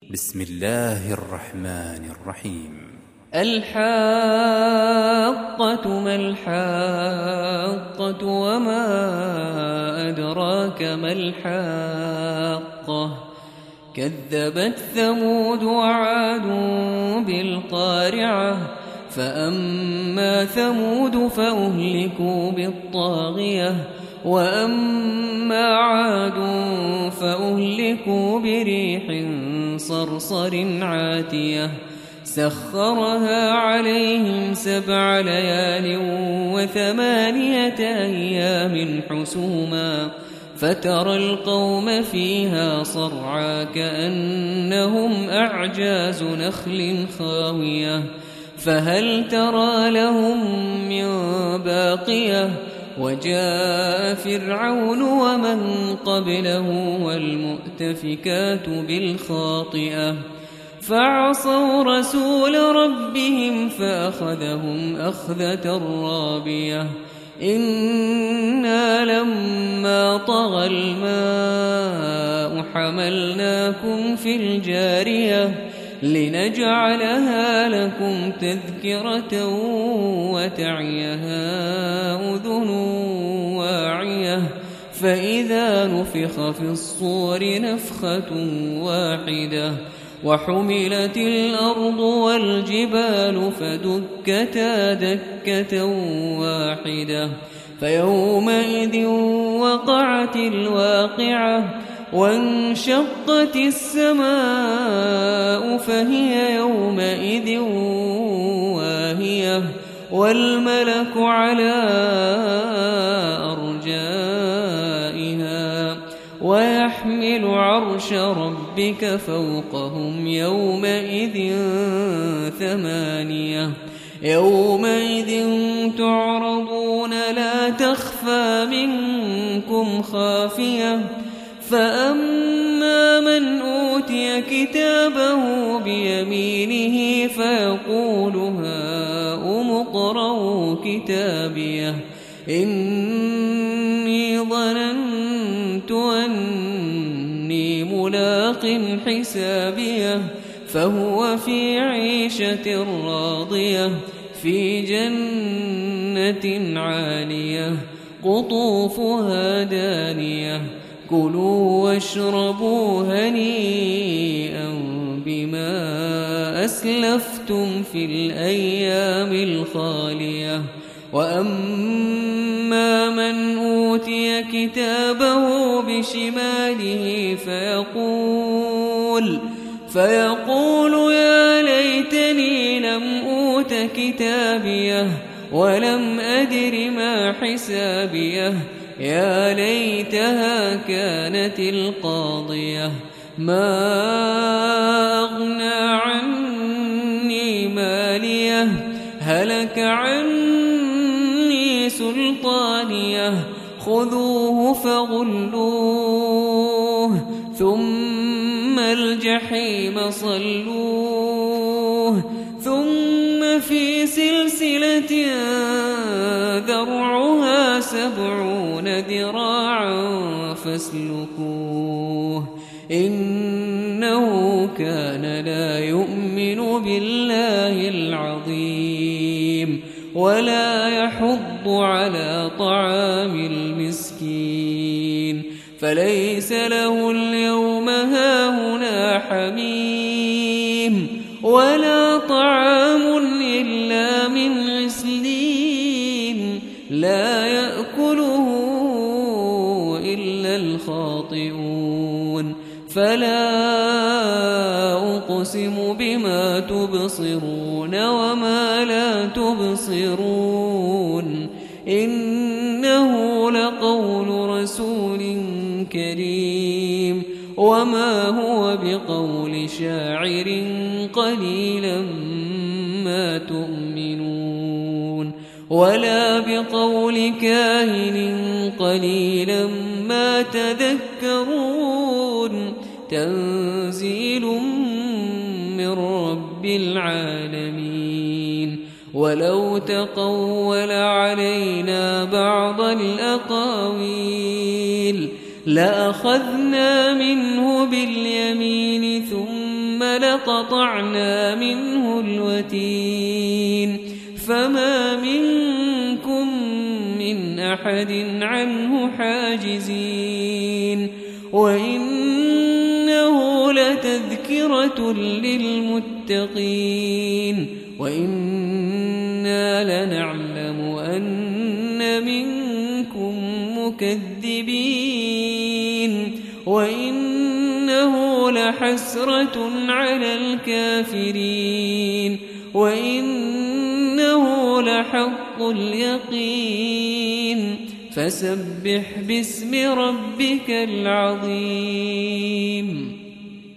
بسم الله الرحمن الرحيم. الحاقة ما الحاقة وما أدراك ما الحاقة كذبت ثمود وعاد بالقارعة فأما ثمود فأهلكوا بالطاغية وأما عاد فأهلكوا بريح صرصر عاتية سخرها عليهم 7 ليال و8 أيام حسوما فترى القوم فيها صرعى كأنهم أعجاز نخل خاوية فهل ترى لهم من باقية وجاء فرعون ومن قبله والمؤتفكات بالخاطئة فعصوا رسول ربهم فأخذهم أخذة رابية إنا لما طغى الماء حملناكم في الجارية لنجعلها لكم تذكرة وتعيها أذن واعية فإذا نفخ في الصور نفخة واحدة وحملت الأرض والجبال فدكتا دكة واحدة فيومئذ وقعت الواقعة وانشقت السماء فهي يومئذ واهية والملك على أرجائها ويحمل عرش ربك فوقهم يومئذ 8 يومئذ تعرضون لا تخفى منكم خافية فأما من أوتي كتابه بيمينه فيقول هاؤم اقرءوا كتابيه إني ظننت أني ملاق حسابيه فهو في عيشة راضية في جنة عالية قطوفها دانية كلوا واشربوا هنيئا بما أسلفتم في الأيام الخالية وأما من أوتي كتابه بشماله فيقول يا ليتني لم أوت كتابيه ولم أدر ما حسابيه يا ليتها كانت القاضية ما أغنى عني ماليه هلك عني سلطانيه خذوه فغلوه ثم الجحيم صلوه ثم في سلسلة ذرعها 70 ذراعا فاسلكوه إنه كان لا يؤمن بالله العظيم ولا يحض على طعام المسكين فليس له اليوم هاهنا حميم ولا طعام إلا من غسلين لا يأكله إلا الخاطئون فلا أقسم بما تبصرون وما لا تبصرون إنه لقول رسول كريم وما هو بقول شاعر قليلا ما تؤمنون ولا بقول كاهن قليلا ما تذكرون تنزيل من رب العالمين ولو تقول علينا بعض الأقاويل لأخذنا منه باليمين ثم ثم لقطعنا منه الوتين فما منكم من أحد عنه حاجزين وإنه لتذكرة للمتقين وإنا لنعلم أن منكم مكذبين وإنه لحسرة على الكافرين وإنه لحق اليقين فسبح باسم ربك العظيم